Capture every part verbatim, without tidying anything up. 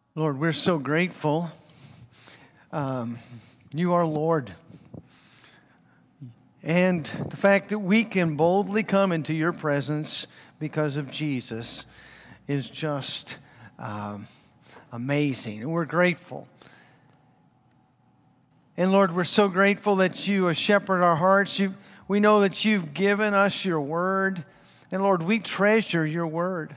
Lord, we're so grateful. Um, you are Lord. And the fact that we can boldly come into your presence because of Jesus is just um, amazing. And we're grateful. And Lord, we're so grateful that you have shepherded our hearts. You, we know that you've given us your word. And Lord, we treasure your word.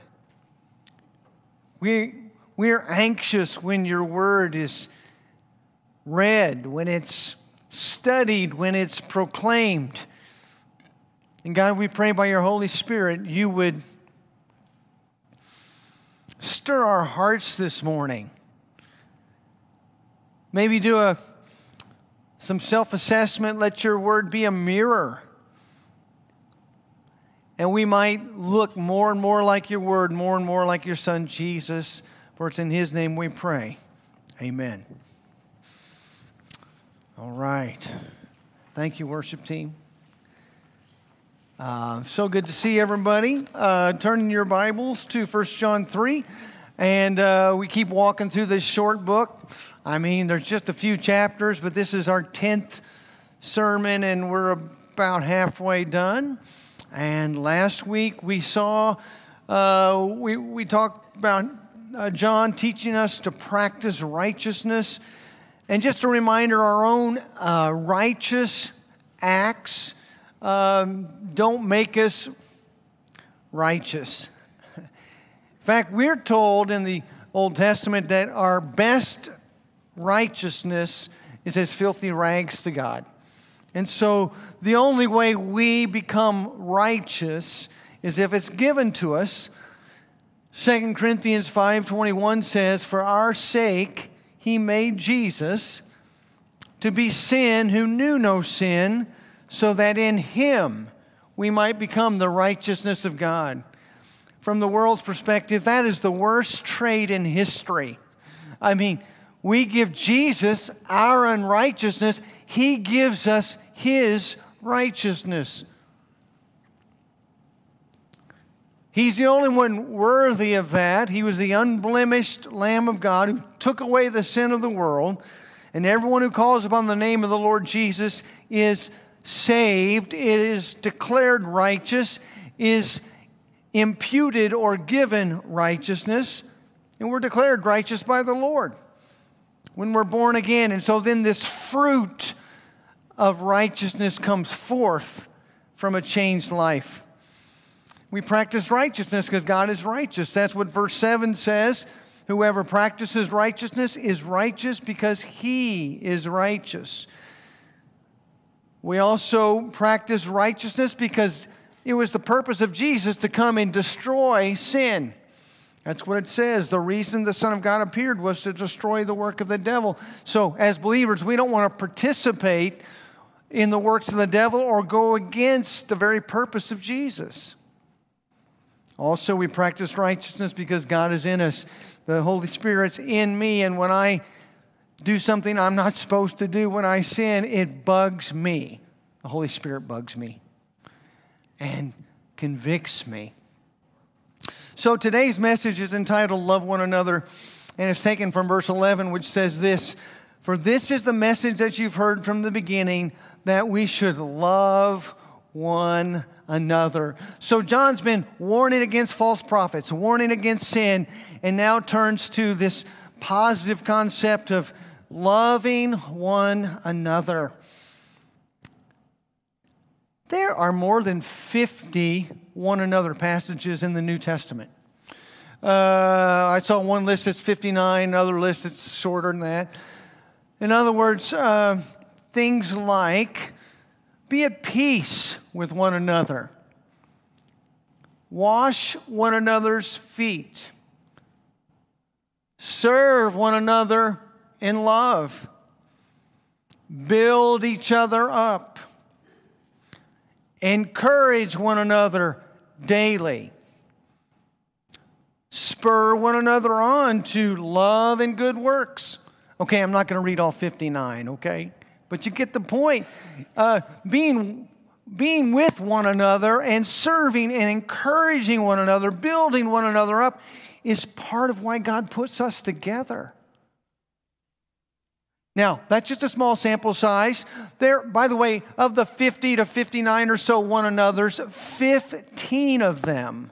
We, we're anxious when your word is read, when it's studied, when it's proclaimed. And God, we pray by your Holy Spirit, you would stir our hearts this morning. Maybe do a some self-assessment. Let your word be a mirror. And we might look more and more like your word, more and more like your Son, Jesus. For it's in his name we pray. Amen. All right. Thank you, worship team. Uh, so good to see everybody. Uh, turning your Bibles to First John three. And uh, we keep walking through this short book. I mean, there's just a few chapters, but this is our tenth sermon, and we're about halfway done. And last week we saw, uh, we, we talked about uh, John teaching us to practice righteousness. And just a reminder, our own uh, righteous acts um, don't make us righteous. In fact, we're told in the Old Testament that our best righteousness is as filthy rags to God. And so the only way we become righteous is if it's given to us. Second Corinthians five twenty-one says, "For our sake he made Jesus to be sin who knew no sin, so that in him we might become the righteousness of God." From the world's perspective, that is the worst trait in history. I mean, we give Jesus our unrighteousness. He gives us his righteousness. He's the only one worthy of that. He was the unblemished Lamb of God who took away the sin of the world. And everyone who calls upon the name of the Lord Jesus is saved, it is declared righteous, is imputed or given righteousness, and we're declared righteous by the Lord when we're born again. And so then this fruit of righteousness comes forth from a changed life. We practice righteousness because God is righteous. That's what verse seven says. Whoever practices righteousness is righteous because he is righteous. We also practice righteousness because it was the purpose of Jesus to come and destroy sin. That's what it says. The reason the Son of God appeared was to destroy the work of the devil. So as believers, we don't want to participate in the works of the devil or go against the very purpose of Jesus. Also, we practice righteousness because God is in us. The Holy Spirit's in me, and when I do something I'm not supposed to do, when I sin, it bugs me. The Holy Spirit bugs me and convicts me. So today's message is entitled Love One Another, and it's taken from verse eleven, which says this: "For this is the message that you've heard from the beginning, that we should love one another." So John's been warning against false prophets, warning against sin, and now turns to this positive concept of loving one another. There are more than fifty one another passages in the New Testament. Uh, I saw one list that's fifty-nine, another list that's shorter than that. In other words, uh, things like, be at peace with one another. Wash one another's feet. Serve one another in love. Build each other up. Encourage one another daily. Spur one another on to love and good works. Okay, I'm not going to read all fifty-nine, okay? But you get the point. Uh, being, being with one another and serving and encouraging one another, building one another up, is part of why God puts us together. Now, that's just a small sample size. There, by the way, of the fifty to fifty-nine or so one another's, fifteen of them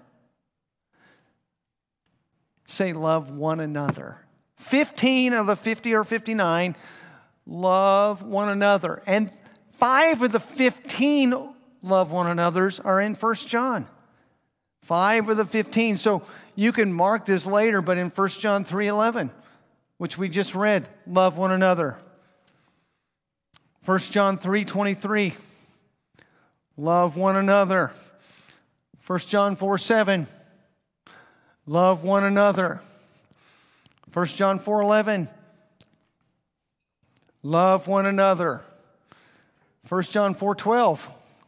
say love one another. fifteen of the fifty or fifty-nine love one another. And five of the fifteen love one another's are in First John. Five of the fifteen. So you can mark this later, but in First John three eleven, which we just read, love one another. First John three twenty-three, love one another. First John four seven, love one another. First John four eleven, love one another. First John four twelve,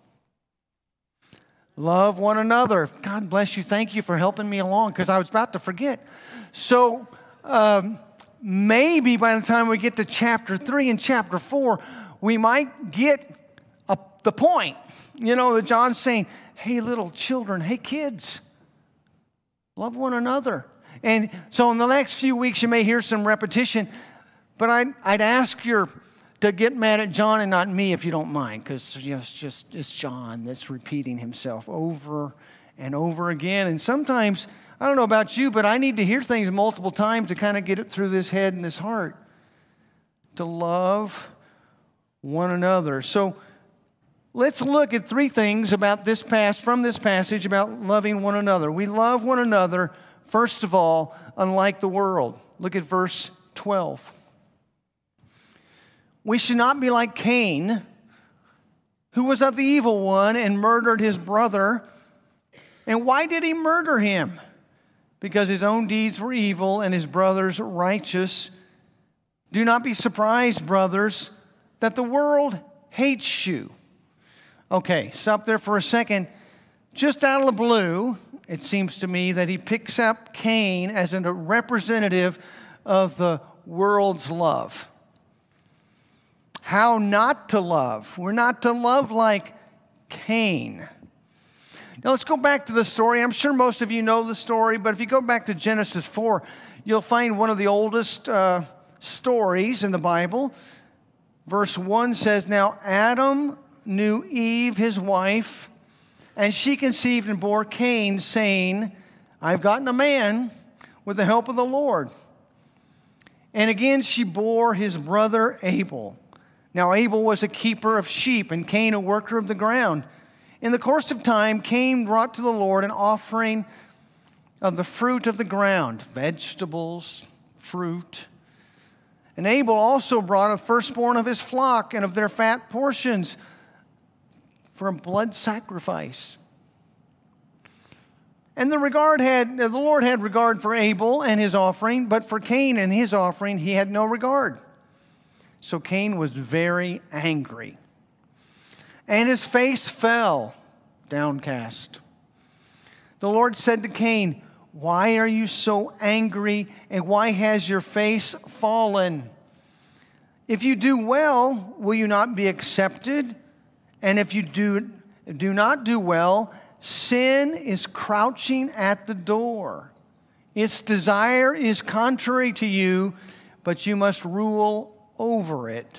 love one another. God bless you. Thank you for helping me along because I was about to forget. So um, maybe by the time we get to chapter three and chapter four, we might get a, the point. You know, that John's saying, hey, little children, hey, kids, love one another. And so in the next few weeks, you may hear some repetition, but I'd, I'd ask you to get mad at John and not me if you don't mind, because you know, it's just it's John that's repeating himself over and over again. And sometimes, I don't know about you, but I need to hear things multiple times to kind of get it through this head and this heart, to love one another. So let's look at three things about this past from this passage about loving one another. We love one another, first of all, unlike the world. Look at verse twelve. We should not be like Cain, who was of the evil one and murdered his brother. And why did he murder him? Because his own deeds were evil and his brother's righteous. Do not be surprised, brothers, that the world hates you. Okay, stop there for a second. Just out of the blue, it seems to me that he picks up Cain as a representative of the world's love. How not to love. We're not to love like Cain. Now let's go back to the story. I'm sure most of you know the story, but if you go back to Genesis four, you'll find one of the oldest uh, stories in the Bible. Verse one says, now Adam knew Eve, his wife, and she conceived and bore Cain, saying, I've gotten a man with the help of the Lord. And again she bore his brother Abel. Now Abel was a keeper of sheep, and Cain a worker of the ground. In the course of time, Cain brought to the Lord an offering of the fruit of the ground, vegetables, fruit. And Abel also brought a firstborn of his flock and of their fat portions for a blood sacrifice. And the regard had the Lord had regard for Abel and his offering, but for Cain and his offering he had no regard. So Cain was very angry, and his face fell downcast. The Lord said to Cain, why are you so angry, and why has your face fallen? If you do well, will you not be accepted? And if you do, do not do well, sin is crouching at the door. Its desire is contrary to you, but you must rule over it.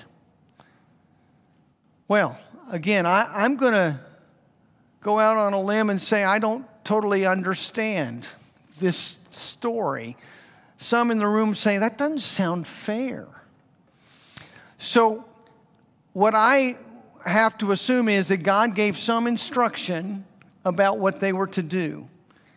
Well, again, I, I'm going to go out on a limb and say I don't totally understand this story. Some in the room say that doesn't sound fair. So what I have to assume is that God gave some instruction about what they were to do.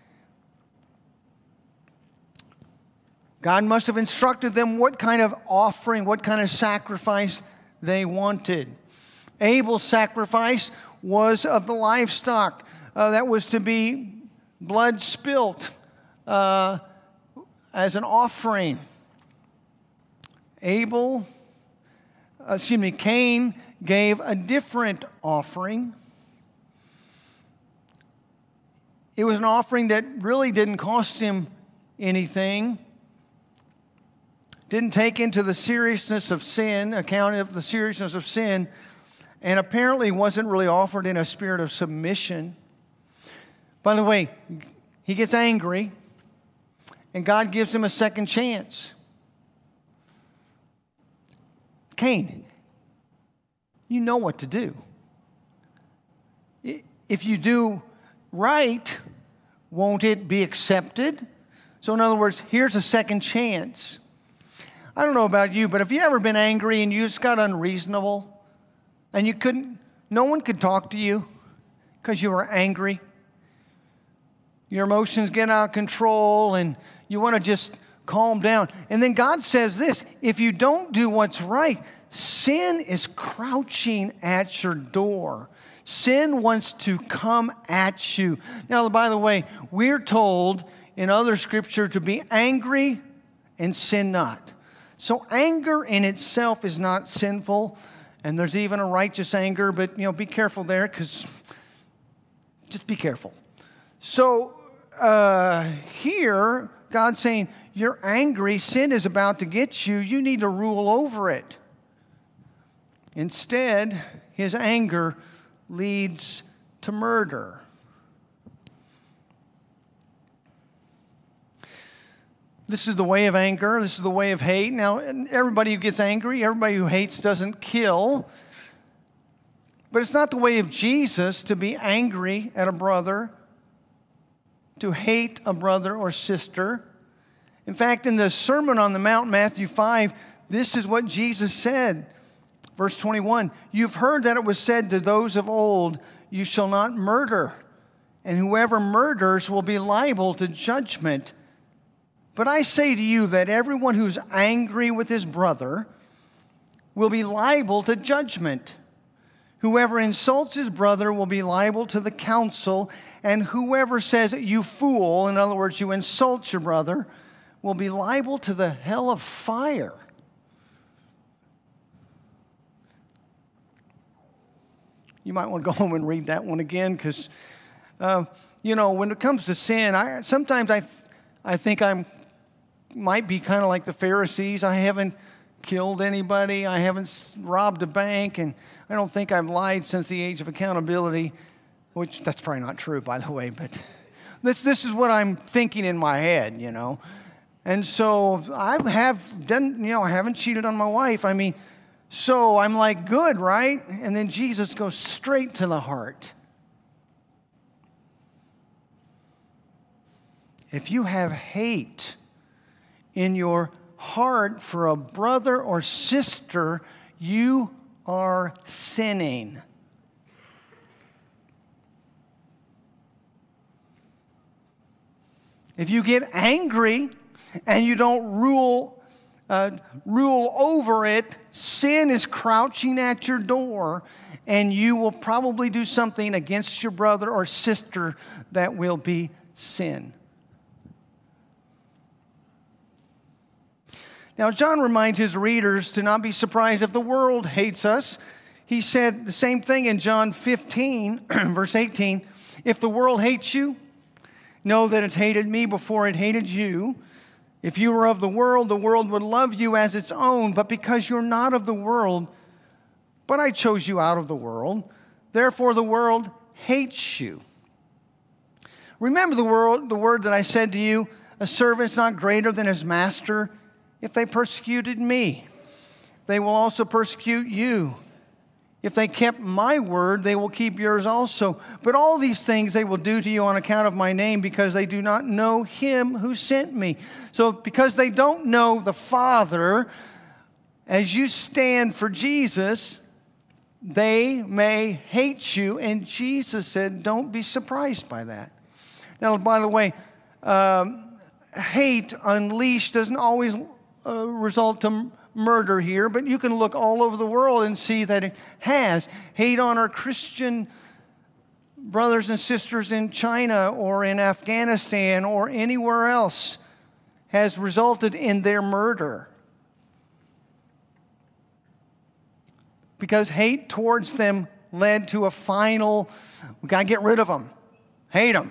God must have instructed them what kind of offering, what kind of sacrifice they wanted. Abel's sacrifice was of the livestock. Uh, that was to be blood spilt uh, as an offering. Abel, uh, excuse me, Cain gave a different offering. It was an offering that really didn't cost him anything. Didn't take into the seriousness of sin, account of the seriousness of sin, and apparently wasn't really offered in a spirit of submission. By the way, he gets angry, and God gives him a second chance. Cain, you know what to do. If you do right, won't it be accepted? So in other words, here's a second chance. I don't know about you, but have you ever been angry and you just got unreasonable and you couldn't, no one could talk to you because you were angry? Your emotions get out of control and you want to just calm down. And then God says this, if you don't do what's right, sin is crouching at your door. Sin wants to come at you. Now, by the way, we're told in other scripture to be angry and sin not. So anger in itself is not sinful, and there's even a righteous anger, but you know, be careful there, because just be careful. So uh, here, God's saying, you're angry, sin is about to get you, you need to rule over it. Instead, his anger leads to murder. This is the way of anger. This is the way of hate. Now, everybody who gets angry, everybody who hates doesn't kill. But it's not the way of Jesus to be angry at a brother, to hate a brother or sister. In fact, in the Sermon on the Mount, Matthew five, this is what Jesus said. Verse twenty-one, you've heard that it was said to those of old, you shall not murder, and whoever murders will be liable to judgment. But I say to you that everyone who's angry with his brother will be liable to judgment. Whoever insults his brother will be liable to the council, and whoever says, you fool, in other words, you insult your brother, will be liable to the hell of fire. You might want to go home and read that one again, because, uh, you know, when it comes to sin, I sometimes I, I think I'm might be kind of like the Pharisees. I haven't killed anybody. I haven't robbed a bank, and I don't think I've lied since the age of accountability, which that's probably not true, by the way. But this this is what I'm thinking in my head, you know. And so I have done, you know, I haven't cheated on my wife. I mean. So I'm like, good, right? And then Jesus goes straight to the heart. If you have hate in your heart for a brother or sister, you are sinning. If you get angry and you don't rule Uh, rule over it, sin is crouching at your door, and you will probably do something against your brother or sister that will be sin. Now, John reminds his readers to not be surprised if the world hates us. He said the same thing in John fifteen, verse eighteen. If the world hates you, know that it's hated me before it hated you. If you were of the world, the world would love you as its own. But because you're not of the world, but I chose you out of the world, therefore the world hates you. Remember the word, the word that I said to you, a servant's not greater than his master. If they persecuted me, they will also persecute you. If they kept my word, they will keep yours also. But all these things they will do to you on account of my name, because they do not know him who sent me. So because they don't know the Father, as you stand for Jesus, they may hate you. And Jesus said, don't be surprised by that. Now, by the way, um, hate unleashed doesn't always uh, result to murder here, but you can look all over the world and see that it has. Hate on our Christian brothers and sisters in China or in Afghanistan or anywhere else has resulted in their murder. Because hate towards them led to a final, we got to get rid of them. Hate them.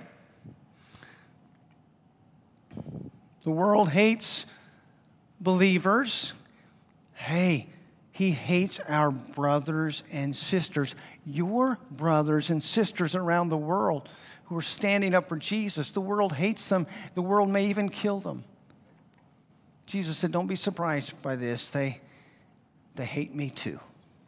The world hates believers. Hey, he hates our brothers and sisters, your brothers and sisters around the world who are standing up for Jesus. The world hates them. The world may even kill them. Jesus said, don't be surprised by this. They, they hate me too.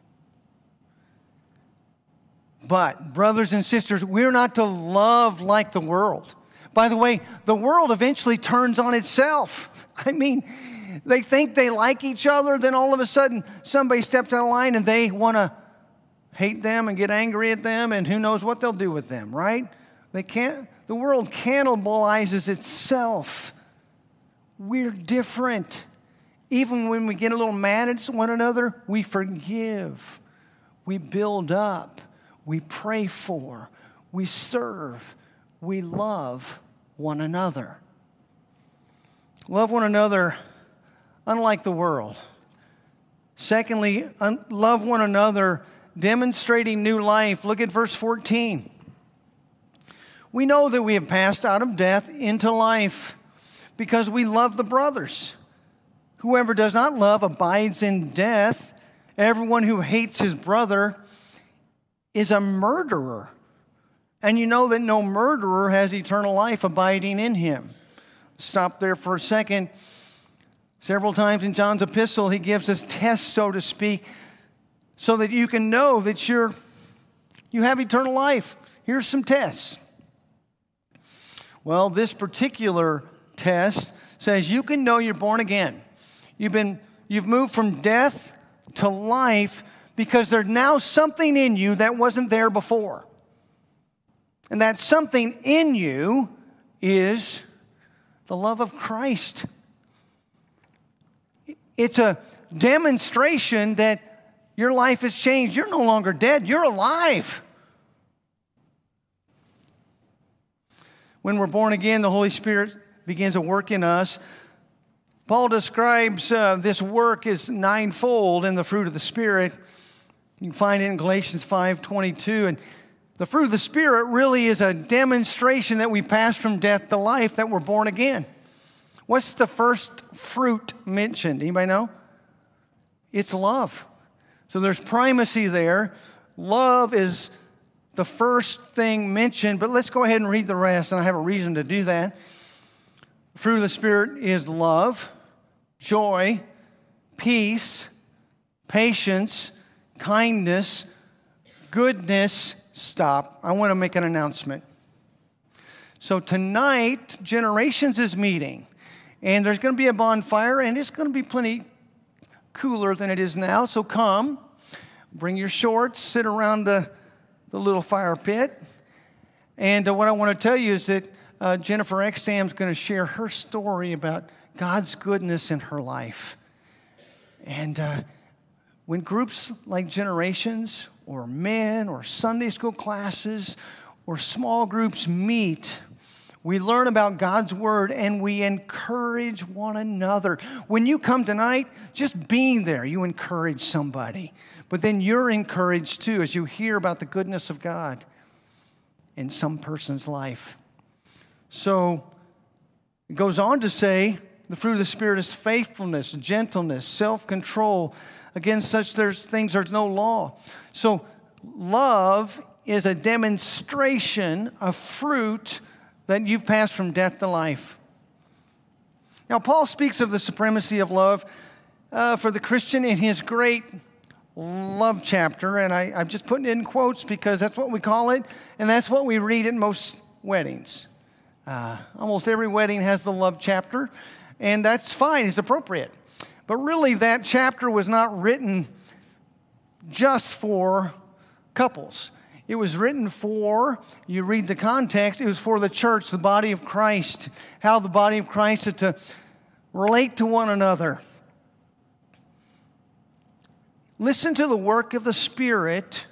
But, brothers and sisters, we're not to love like the world. By the way, the world eventually turns on itself. I mean, they think they like each other, then all of a sudden somebody steps out of line and they want to hate them and get angry at them, and who knows what they'll do with them, right? They can't. The world cannibalizes itself. We're different. Even when we get a little mad at one another, we forgive. We build up. We pray for. We serve. We love one another. Love one another unlike the world. Secondly, un- love one another demonstrating new life. Look at verse fourteen. We know that we have passed out of death into life because we love the brothers. Whoever does not love abides in death. Everyone who hates his brother is a murderer. And you know that no murderer has eternal life abiding in him. Stop there for a second. Several times in John's epistle, he gives us tests, so to speak, so that you can know that you're, you have eternal life. Here's some tests. Well, this particular test says you can know you're born again. You've been, you've moved from death to life because there's now something in you that wasn't there before. And that something in you is the love of Christ. It's a demonstration that your life has changed. You're no longer dead. You're alive. When we're born again, the Holy Spirit begins to work in us. Paul describes uh, this work as ninefold in the fruit of the Spirit. You can find it in Galatians five twenty-two. And the fruit of the Spirit really is a demonstration that we pass from death to life, that we're born again. What's the first fruit mentioned? Anybody know? It's love. So there's primacy there. Love is the first thing mentioned, but let's go ahead and read the rest, and I have a reason to do that. The fruit of the Spirit is love, joy, peace, patience, kindness, goodness. Stop. I want to make an announcement. So tonight, Generations is meeting, and there's going to be a bonfire, and it's going to be plenty cooler than it is now. So come, bring your shorts, sit around the, the little fire pit. And uh, what I want to tell you is that uh, Jennifer Extam is going to share her story about God's goodness in her life. And uh, when groups like Generations or men or Sunday school classes or small groups meet, we learn about God's word and we encourage one another. When you come tonight, just being there, you encourage somebody. But then you're encouraged too as you hear about the goodness of God in some person's life. So it goes on to say, the fruit of the Spirit is faithfulness, gentleness, self-control. Against such there's things there's no law. So love is a demonstration of fruit that you've passed from death to life. Now, Paul speaks of the supremacy of love uh, for the Christian in his great love chapter, and I, I'm just putting it in quotes because that's what we call it, and that's what we read at most weddings. Uh, almost every wedding has the love chapter, and that's fine, it's appropriate. But really, that chapter was not written just for couples. It was written for, you read the context, it was for the church, the body of Christ, how the body of Christ is to relate to one another. Listen to the work of the Spirit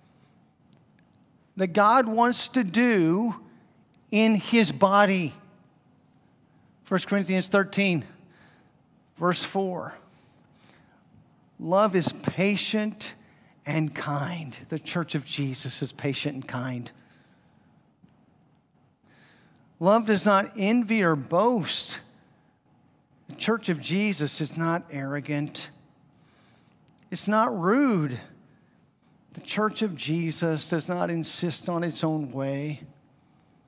that God wants to do in His body. First Corinthians thirteen, verse four. Love is patient and kind. The church of Jesus is patient and kind. Love does not envy or boast. The church of Jesus is not arrogant. It's not rude. The church of Jesus does not insist on its own way.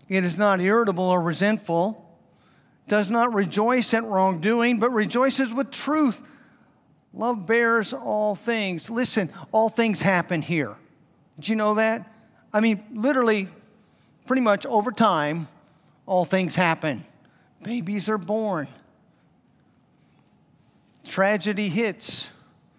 It is not irritable or resentful, does not rejoice at wrongdoing, but rejoices with truth. Love bears all things. Listen, all things happen here. Did you know that? I mean, literally, pretty much over time, all things happen. Babies are born. Tragedy hits.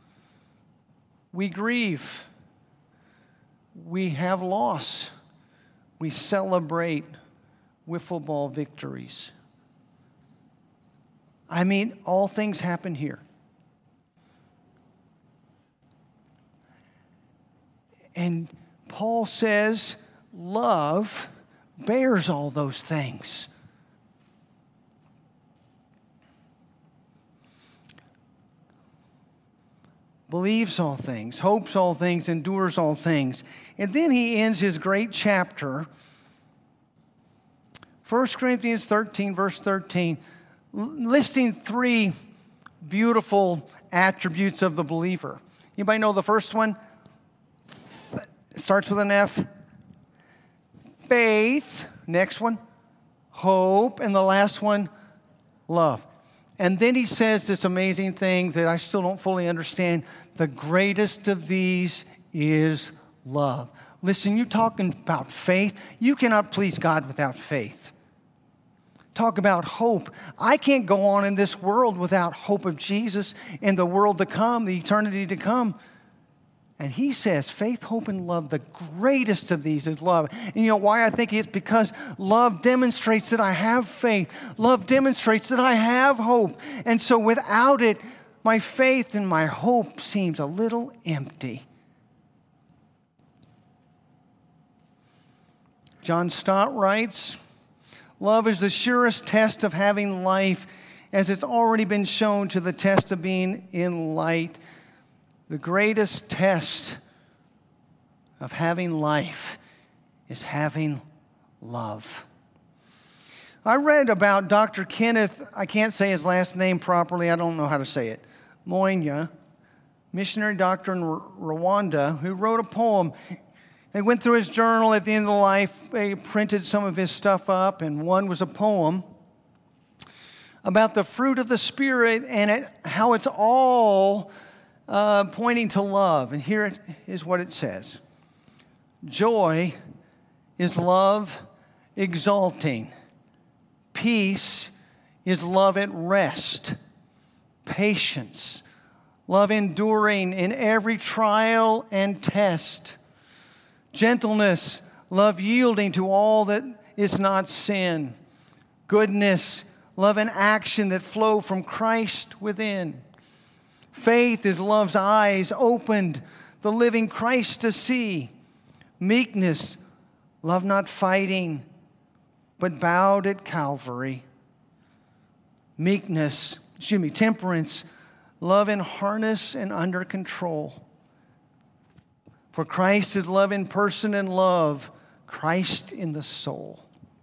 We grieve. We have loss. We celebrate wiffle ball victories. I mean, all things happen here. And Paul says, love bears all those things. Believes all things, hopes all things, endures all things. And then he ends his great chapter, First Corinthians thirteen, verse thirteen, listing three beautiful attributes of the believer. Anybody know the first one? It starts with an F. Faith. Next one, hope. And the last one, love. And then he says this amazing thing that I still don't fully understand. The greatest of these is love. Listen, you're talking about faith. You cannot please God without faith. Talk about hope. I can't go on in this world without hope of Jesus and the world to come, the eternity to come. And he says, faith, hope, and love, the greatest of these is love. And you know why I think it's because love demonstrates that I have faith. Love demonstrates that I have hope. And so without it, my faith and my hope seems a little empty. John Stott writes, love is the surest test of having life, as it's already been shown to the test of being in light. The greatest test of having life is having love. I read about Doctor Kenneth, I can't say his last name properly, I don't know how to say it, Moinya, missionary doctor in Rwanda, who wrote a poem. They went through his journal at the end of life, they printed some of his stuff up, and one was a poem about the fruit of the Spirit and it, how it's all Uh, pointing to love. And here it is what it says. Joy is love exalting. Peace is love at rest. Patience, love enduring in every trial and test. Gentleness, love yielding to all that is not sin. Goodness, love and action that flow from Christ within. Faith is love's eyes opened, the living Christ to see. Meekness, love not fighting, but bowed at Calvary. Meekness, excuse me, temperance, love in harness and under control. For Christ is love in person and love, Christ in the soul.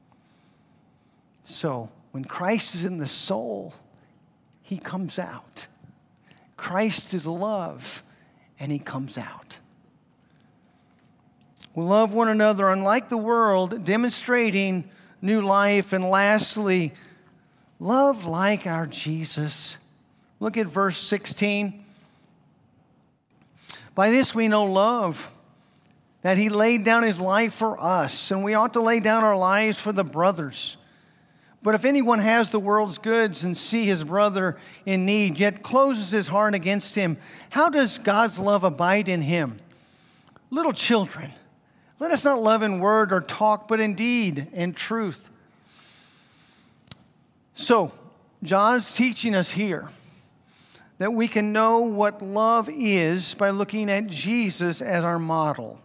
So, when Christ is in the soul, he comes out. Christ is love, and he comes out. We love one another unlike the world, demonstrating new life. And lastly, love like our Jesus. Look at verse sixteen. By this we know love, that he laid down his life for us, and we ought to lay down our lives for the brothers. But if anyone has the world's goods and see his brother in need, yet closes his heart against him, how does God's love abide in him? Little children, let us not love in word or talk, but in deed and truth. So, John's teaching us here that we can know what love is by looking at Jesus as our model.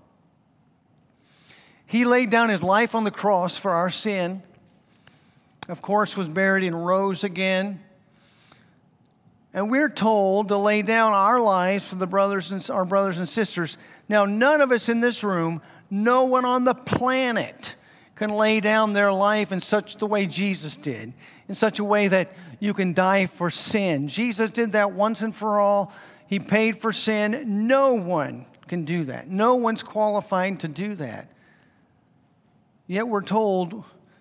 He laid down his life on the cross for our sin, of course, was buried and rose again. And we're told to lay down our lives for the brothers and our brothers and sisters. Now, none of us in this room, no one on the planet can lay down their life in such the way Jesus did, in such a way that you can die for sin. Jesus did that once and for all. He paid for sin. No one can do that. No one's qualified to do that. Yet we're told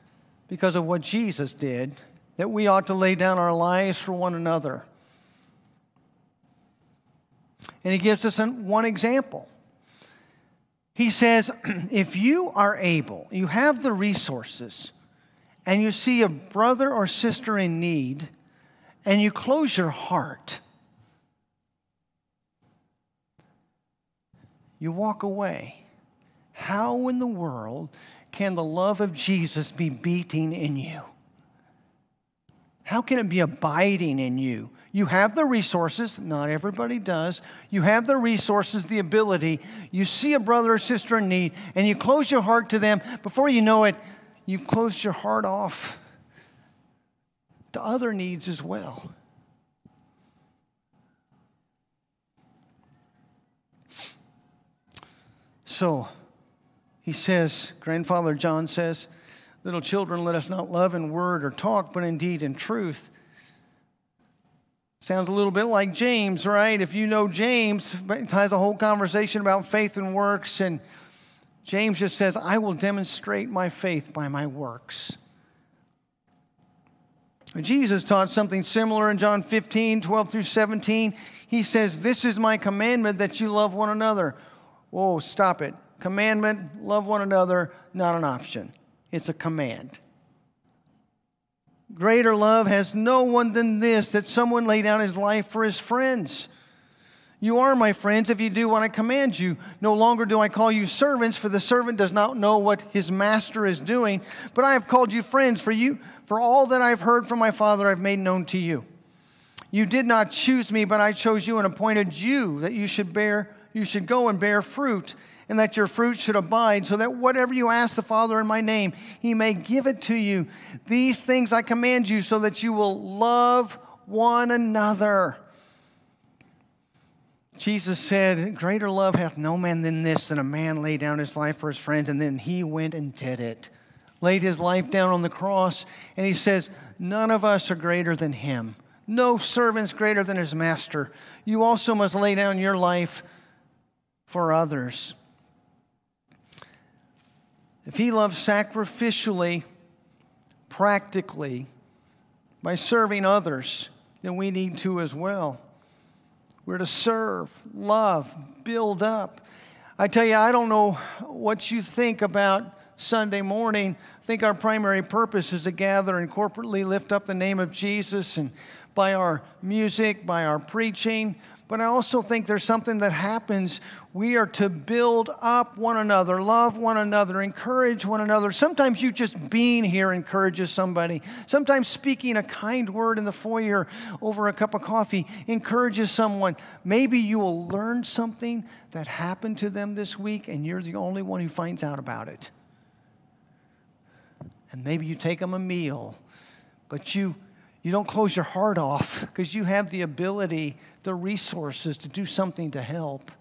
because of what Jesus did, that we ought to lay down our lives for one another. And he gives us one example. He says, if you are able, you have the resources, and you see a brother or sister in need, and you close your heart, you walk away. How in the world can the love of Jesus be beating in you? How can it be abiding in you? You have the resources. Not everybody does. You have the resources, the ability. You see a brother or sister in need, and you close your heart to them. Before you know it, you've closed your heart off to other needs as well. So, he says, Grandfather John says, little children, let us not love in word or talk, but in deed and truth. Sounds a little bit like James, right? If you know James, it has a whole conversation about faith and works, and James just says, I will demonstrate my faith by my works. Jesus taught something similar in John fifteen, twelve through seventeen. He says, this is my commandment, that you love one another. Whoa, stop it. Commandment, love one another, not an option. It's a command. Greater love has no one than this, that someone lay down his life for his friends. You are my friends if you do what I command you. No longer do I call you servants, for the servant does not know what his master is doing. But I have called you friends, for you, for all that I have heard from my Father I have made known to you. You did not choose me, but I chose you and appointed you, that you should bear, you should go and bear fruit, and that your fruit should abide, so that whatever you ask the Father in my name, he may give it to you. These things I command you, so that you will love one another. Jesus said, greater love hath no man than this, than a man lay down his life for his friends. And then he went and did it. Laid his life down on the cross. And he says, none of us are greater than him. No servant's greater than his master. You also must lay down your life for others. If he loves sacrificially, practically, by serving others, then we need to as well. We're to serve, love, build up. I tell you, I don't know what you think about Sunday morning. I think our primary purpose is to gather and corporately lift up the name of Jesus, and by our music, by our preaching. But I also think there's something that happens. We are to build up one another, love one another, encourage one another. Sometimes you just being here encourages somebody. Sometimes speaking a kind word in the foyer over a cup of coffee encourages someone. Maybe you will learn something that happened to them this week, and you're the only one who finds out about it. And maybe you take them a meal, but you You don't close your heart off because you have the ability, the resources to do something to help.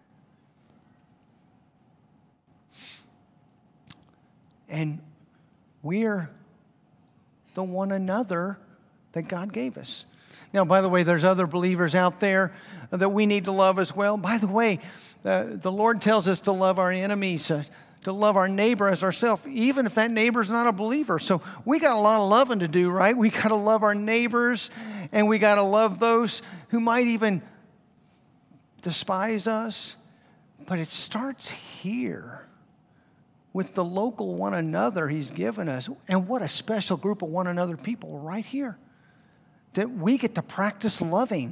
And we're the one another that God gave us. Now, by the way, there's other believers out there that we need to love as well. By the way, uh, the Lord tells us to love our enemies, uh, to love our neighbor as ourselves, even if that neighbor's not a believer. So we got a lot of loving to do, right? We got to love our neighbors, and we got to love those who might even despise us. But it starts here with the local one another he's given us. And what a special group of one another people right here that we get to practice loving.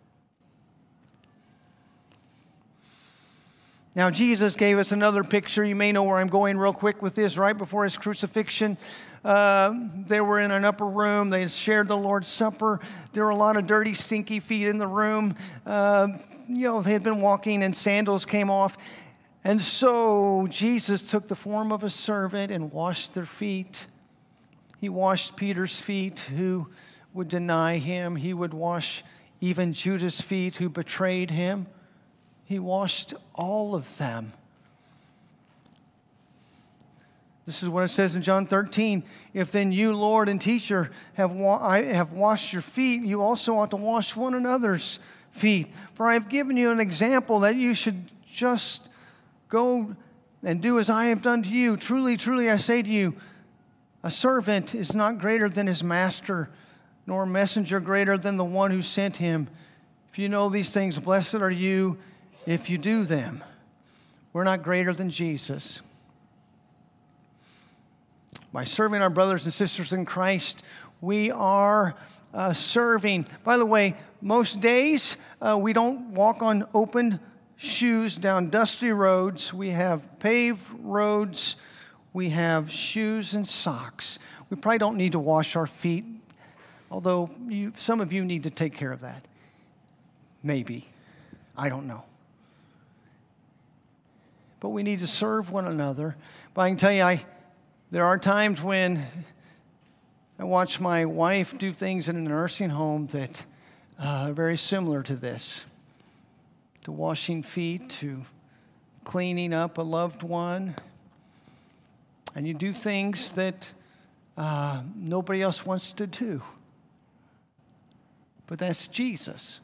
Now, Jesus gave us another picture. You may know where I'm going real quick with this. Right before his crucifixion, uh, they were in an upper room. They had shared the Lord's Supper. There were a lot of dirty, stinky feet in the room. Uh, you know, they had been walking and sandals came off. And so Jesus took the form of a servant and washed their feet. He washed Peter's feet, who would deny him. He would wash even Judas' feet, who betrayed him. He washed all of them. This is what it says in John thirteen. If then you, Lord and teacher, have, wa- I have washed your feet, you also ought to wash one another's feet. For I have given you an example that you should just go and do as I have done to you. Truly, truly, I say to you, A servant is not greater than his master, nor a messenger greater than the one who sent him. If you know these things, blessed are you if you do them. We're not greater than Jesus. By serving our brothers and sisters in Christ, we are uh, serving. By the way, most days uh, we don't walk on open shoes down dusty roads. We have paved roads. We have shoes and socks. We probably don't need to wash our feet, although you, some of you need to take care of that. Maybe. I don't know. But we need to serve one another. But I can tell you, I, there are times when I watch my wife do things in a nursing home that uh, are very similar to this. To washing feet, to cleaning up a loved one. And you do things that uh, nobody else wants to do. But that's Jesus.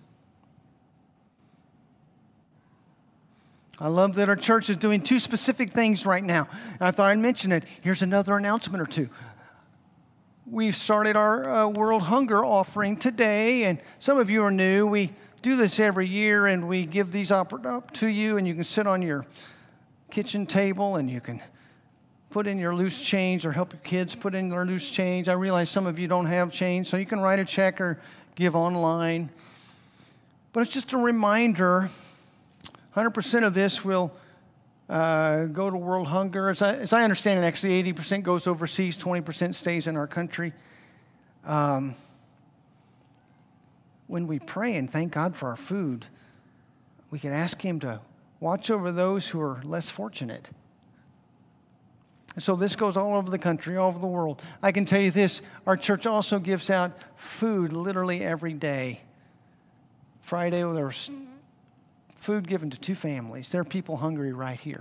I love that our church is doing two specific things right now. And I thought I'd mention it. Here's another announcement or two. We've started our uh, World Hunger offering today, and some of you are new. We do this every year, and we give these up to you, and you can sit on your kitchen table, and you can put in your loose change or help your kids put in their loose change. I realize some of you don't have change, so you can write a check or give online. But it's just a reminder, one hundred percent of this will uh, go to World Hunger. As I, as I understand it, actually eighty percent goes overseas, twenty percent stays in our country. Um, when we pray and thank God for our food, we can ask Him to watch over those who are less fortunate. And so this goes all over the country, all over the world. I can tell you this, our church also gives out food literally every day. Friday, there was food given to two families. There are people hungry right here.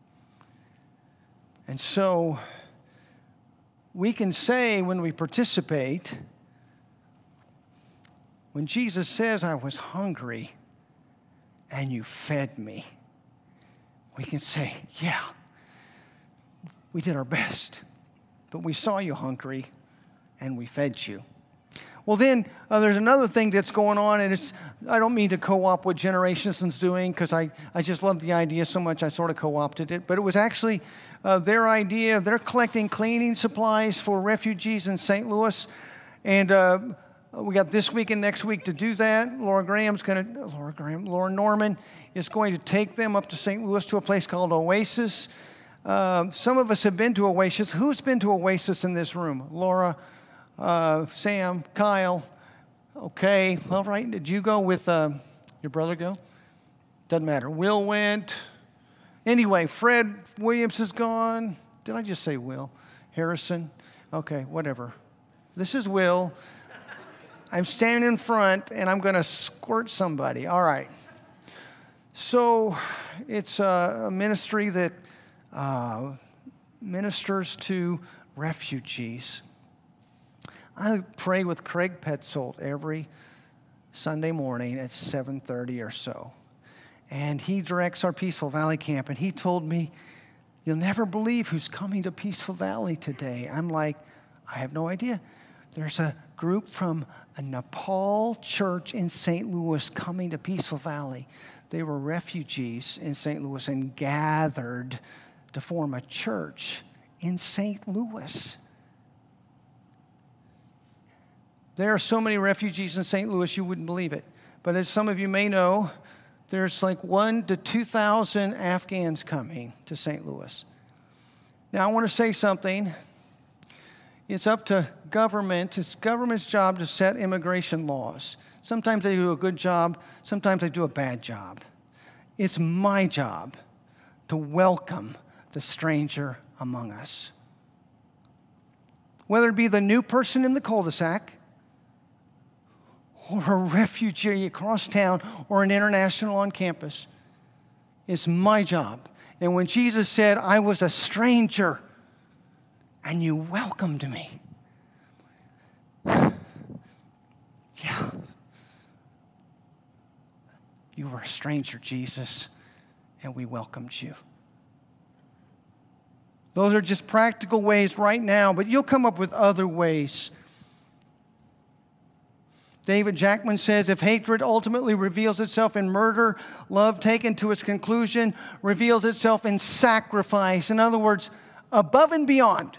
And so we can say when we participate, when Jesus says, I was hungry and you fed me, we can say, yeah, we did our best, but we saw you hungry and we fed you. Well, then uh, there's another thing that's going on, and it's I don't mean to co-opt what Generationson's doing because I, I just love the idea so much I sort of co-opted it, but it was actually uh, their idea. They're collecting cleaning supplies for refugees in Saint Louis, and uh, we got this week and next week to do that. Laura Graham's going to, Laura Graham, Laura Norman is going to take them up to Saint Louis to a place called Oasis. Uh, some of us have been to Oasis. Who's been to Oasis in this room? Laura, uh, Sam, Kyle. Okay, all right. Did you go with uh, your brother go? Doesn't matter. Will went. Anyway, Fred Williams is gone. Did I just say Will? Harrison? Okay, whatever. This is Will. I'm standing in front, and I'm going to squirt somebody. All right. So it's a ministry that Uh, ministers to refugees. I pray with Craig Petzold every Sunday morning at seven thirty or so. And he directs our Peaceful Valley camp. And he told me, you'll never believe who's coming to Peaceful Valley today. I'm like, I have no idea. There's a group from a Nepal church in Saint Louis coming to Peaceful Valley. They were refugees in Saint Louis and gathered to form a church in Saint Louis. There are so many refugees in Saint Louis, you wouldn't believe it. But as some of you may know, there's like one to two thousand Afghans coming to Saint Louis. Now, I want to say something. It's up to government. It's government's job to set immigration laws. Sometimes they do a good job. Sometimes they do a bad job. It's my job to welcome the stranger among us. Whether it be the new person in the cul-de-sac, or a refugee across town, or an international on campus, it's my job. And when Jesus said, I was a stranger, and you welcomed me, yeah, you were a stranger, Jesus, and we welcomed you. Those are just practical ways right now, but you'll come up with other ways. David Jackman says, if hatred ultimately reveals itself in murder, love taken to its conclusion reveals itself in sacrifice. In other words, above and beyond.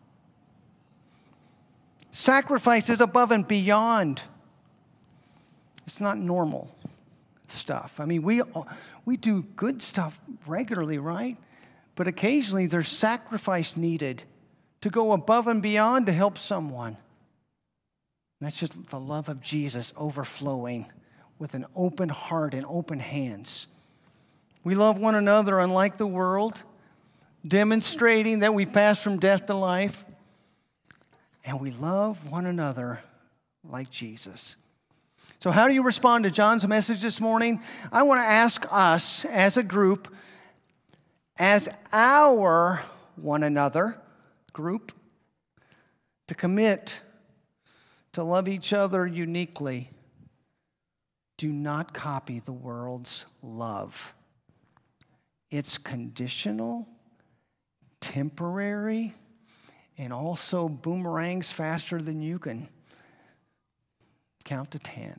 Sacrifice is above and beyond. It's not normal stuff. I mean, we, we do good stuff regularly, right? But occasionally there's sacrifice needed to go above and beyond to help someone. And that's just the love of Jesus overflowing with an open heart and open hands. We love one another unlike the world, demonstrating that we've passed from death to life. And we love one another like Jesus. So how do you respond to John's message this morning? I want to ask us as a group, as our one another group, to commit to love each other uniquely. Do not copy the world's love. It's conditional, temporary, and also boomerangs faster than you can count to ten.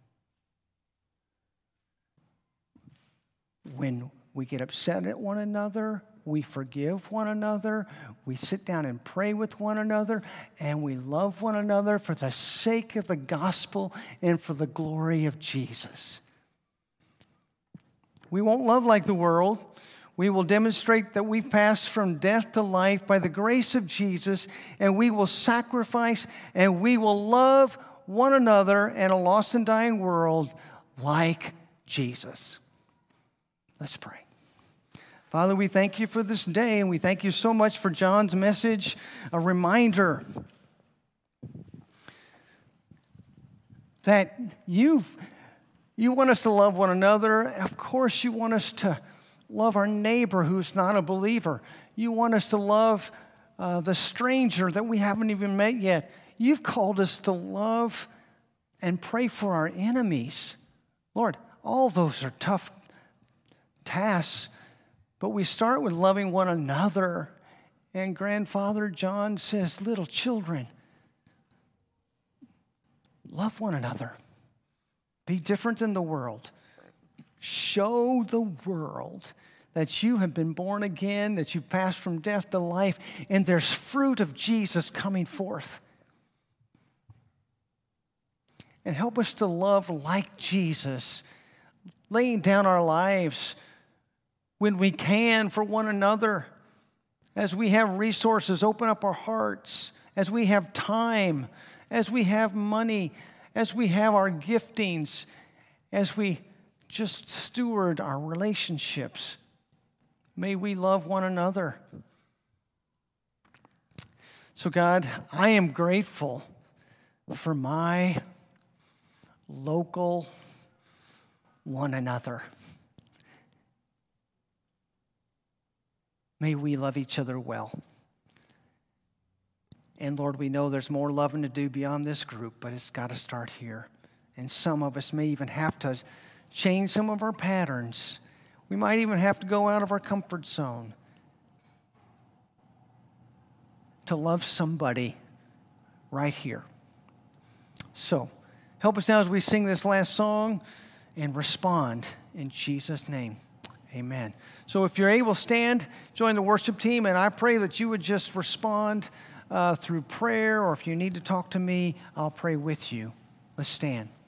When we get upset at one another, we forgive one another, we sit down and pray with one another, and we love one another for the sake of the gospel and for the glory of Jesus. We won't love like the world. We will demonstrate that we've passed from death to life by the grace of Jesus, and we will sacrifice and we will love one another in a lost and dying world like Jesus. Let's pray. Father, we thank you for this day, and we thank you so much for John's message, a reminder that you you want us to love one another. Of course, you want us to love our neighbor who's not a believer. You want us to love uh, the stranger that we haven't even met yet. You've called us to love and pray for our enemies. Lord, all those are tough tasks. But we start with loving one another. And Grandfather John says, little children, love one another. Be different in the world. Show the world that you have been born again, that you've passed from death to life, and there's fruit of Jesus coming forth. And help us to love like Jesus, laying down our lives when we can for one another. As we have resources, open up our hearts. As we have time, as we have money, as we have our giftings, as we just steward our relationships, may we love one another. So God, I am grateful for my local one another. May we love each other well. And Lord, we know there's more loving to do beyond this group, but it's got to start here. And some of us may even have to change some of our patterns. We might even have to go out of our comfort zone to love somebody right here. So, help us now as we sing this last song and respond in Jesus' name. Amen. So if you're able, stand, join the worship team, and I pray that you would just respond uh, through prayer, or if you need to talk to me, I'll pray with you. Let's stand.